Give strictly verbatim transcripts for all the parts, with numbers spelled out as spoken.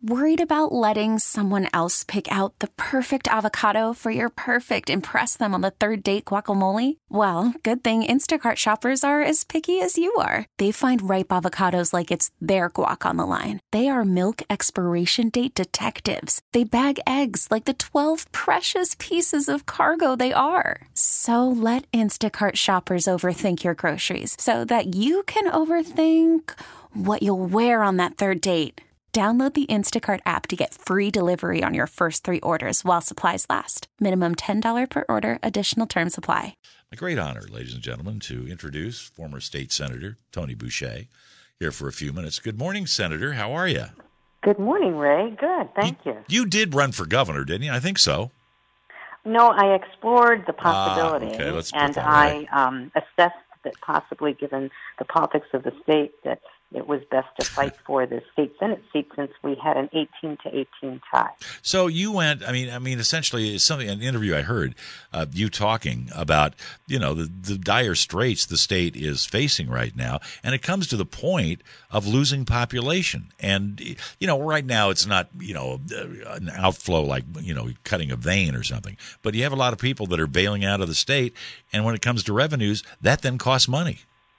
Worried about letting someone else pick out the perfect avocado for your perfect impress them on the third date guacamole? Well, good thing Instacart shoppers are as picky as you are. They find ripe avocados like it's their guac on the line. They are milk expiration date detectives. They bag eggs like the twelve precious pieces of cargo they are. So let Instacart shoppers overthink your groceries so that you can overthink what you'll wear on that third date. Download the Instacart app to get free delivery on your first three orders while supplies last. Minimum ten dollars per order. Additional terms apply. A great honor, ladies and gentlemen, to introduce former state senator Tony Boucher here for a few minutes. Good morning, Senator. How are you? Good morning, Ray. Good, thank you. You, you did run for governor, didn't you? I think so. No, I explored the possibility, ah, okay. Let's put and that I right. um, assessed that possibly, given the politics of the state, that it was best to fight for the state Senate seat since we had an eighteen to eighteen tie. So you went, I mean, I mean, essentially, it's something, an interview I heard uh, you talking about, you know, the, the dire straits the state is facing right now. And it comes to the point of losing population. And, you know, right now it's not, you know, an outflow like, you know, cutting a vein or something. But you have a lot of people that are bailing out of the state. And when it comes to revenues, that then costs money.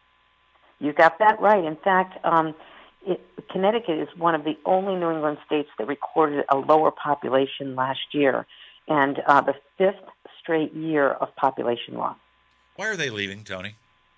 You got that right. In fact, um, it, Connecticut is one of the only New England states that recorded a lower population last year, and uh, the fifth straight year of population loss. Why are they leaving, Tony?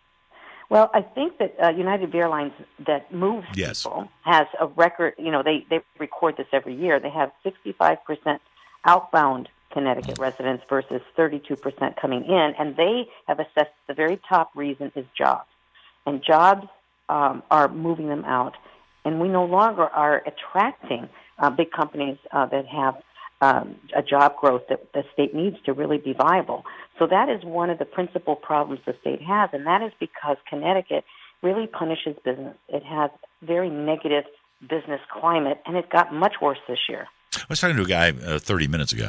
Well, I think that uh, United Airlines, that moves yes. people, has a record. You know, they, they record this every year. They have sixty-five percent outbound Connecticut residents versus thirty-two percent coming in, and they have assessed the very top reason is jobs. And jobs um, are moving them out. And we no longer are attracting uh, big companies uh, that have um, a job growth that the state needs to really be viable. So that is one of the principal problems the state has, and that is because Connecticut really punishes business. It has very negative business climate, and it got much worse this year. I was talking to a guy uh, thirty minutes ago.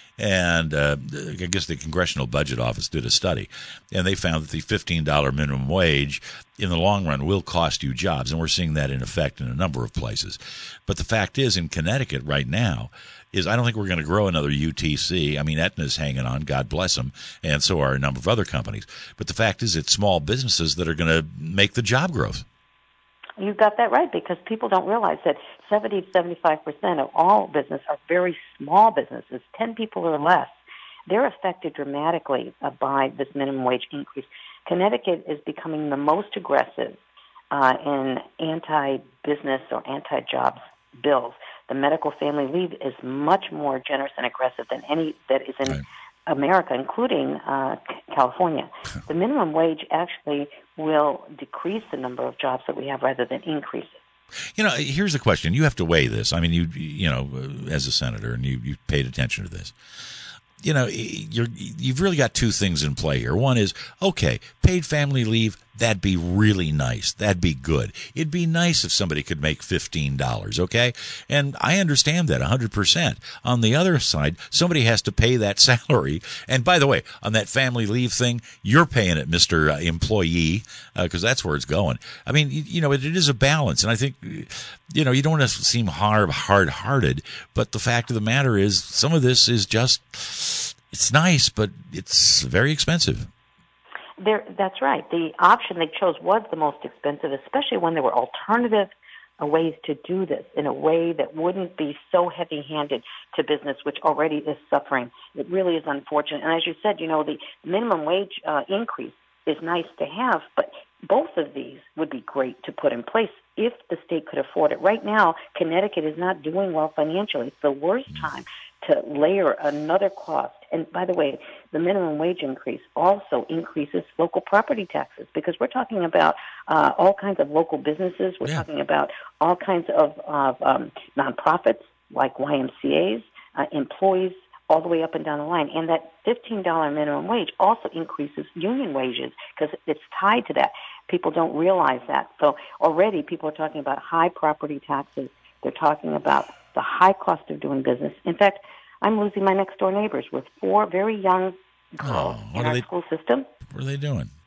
And uh, I guess the Congressional Budget Office did a study, and they found that the fifteen dollars minimum wage in the long run will cost you jobs, and we're seeing that in effect in a number of places. But the fact is, in Connecticut right now, is I don't think we're going to grow another U T C. I mean, Aetna's hanging on, God bless them, and so are a number of other companies. But the fact is, it's small businesses that are going to make the job growth. You got that right, because people don't realize that seventy to seventy-five percent of all business are very small businesses, ten people or less. They're affected dramatically uh, by this minimum wage increase. Connecticut is becoming the most aggressive uh, in anti-business or anti-jobs bills. The medical family leave is much more generous and aggressive than any that is in right. America, including uh, California. The minimum wage actually will decrease the number of jobs that we have rather than increase it. You know, here's the question. You have to weigh this. I mean, you you know, as a senator, and you, you paid attention to this. You know, you're, you've really got two things in play here. One is, okay, paid family leave, that'd be really nice. That'd be good. It'd be nice if somebody could make fifteen dollars, okay? And I understand that one hundred percent. On the other side, somebody has to pay that salary. And by the way, on that family leave thing, you're paying it, Mister Employee, because uh, that's where it's going. I mean, you, you know, it, it is a balance. And I think, you know, you don't want to seem hard, hard-hearted, but the fact of the matter is some of this is just, it's nice, but it's very expensive. There, that's right. The option they chose was the most expensive, especially when there were alternative uh, ways to do this in a way that wouldn't be so heavy-handed to business, which already is suffering. It really is unfortunate. And as you said, you know, the minimum wage uh, increase is nice to have, but both of these would be great to put in place if the state could afford it. Right now, Connecticut is not doing well financially. It's the worst time to layer another cost. And by the way, the minimum wage increase also increases local property taxes, because we're talking about uh, all kinds of local businesses. We're yeah. talking about all kinds of, of um, nonprofits like Y M C As, uh, employees, all the way up and down the line. And that fifteen dollars minimum wage also increases union wages because it's tied to that. People don't realize that. So already people are talking about high property taxes. They're talking about the high cost of doing business. In fact, I'm losing my next-door neighbors with four very young girls oh, in our they, school system. What are they doing?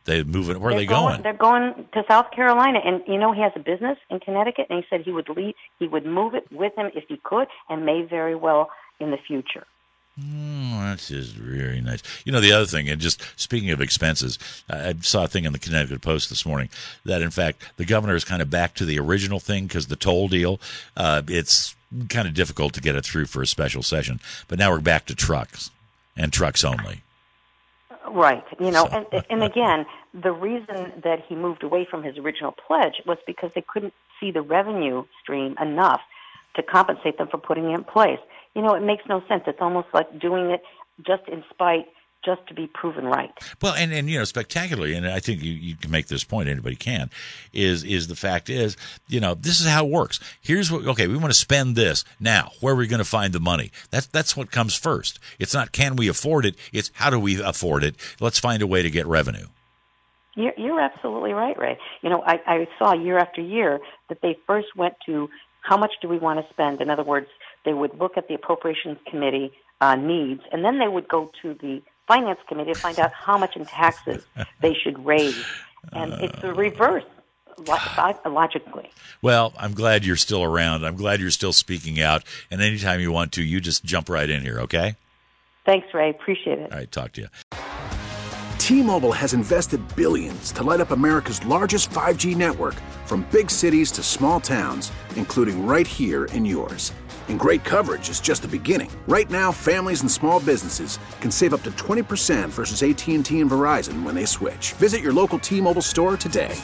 They moving? Where are they're they going, going? They're going to South Carolina, and you know he has a business in Connecticut, and he said he would leave, he would move it with him if he could, and may very well in the future. Oh, that's just very nice. You know, the other thing, and just speaking of expenses, I saw a thing in the Connecticut Post this morning that, in fact, the governor is kind of back to the original thing because the toll deal, uh, it's kind of difficult to get it through for a special session. But now we're back to trucks and trucks only. Right. You know, So. and, and again, the reason that he moved away from his original pledge was because they couldn't see the revenue stream enough to compensate them for putting it in place. You know, it makes no sense. It's almost like doing it just in spite, just to be proven right. Well, and, and you know, spectacularly, and I think you, you can make this point, anybody can, is is the fact is, you know, this is how it works. Here's what, okay, we want to spend this. Now, where are we going to find the money? That's, that's what comes first. It's not can we afford it, it's how do we afford it? Let's find a way to get revenue. You're, you're absolutely right, Ray. You know, I, I saw year after year that they first went to how much do we want to spend? In other words, they would look at the Appropriations Committee uh, needs, and then they would go to the Finance Committee to find out how much in taxes they should raise. And uh, it's the reverse, logically. Well, I'm glad you're still around. I'm glad you're still speaking out. And anytime you want to, you just jump right in here, okay? Thanks, Ray. Appreciate it. All right, talk to you. T-Mobile has invested billions to light up America's largest five G network, from big cities to small towns, including right here in yours. And great coverage is just the beginning. Right now, families and small businesses can save up to twenty percent versus A T and T and Verizon when they switch. Visit your local T-Mobile store today.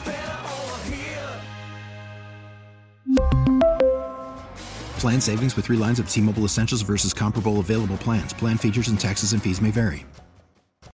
Plan savings with three lines of T-Mobile Essentials versus comparable available plans. Plan features and taxes and fees may vary.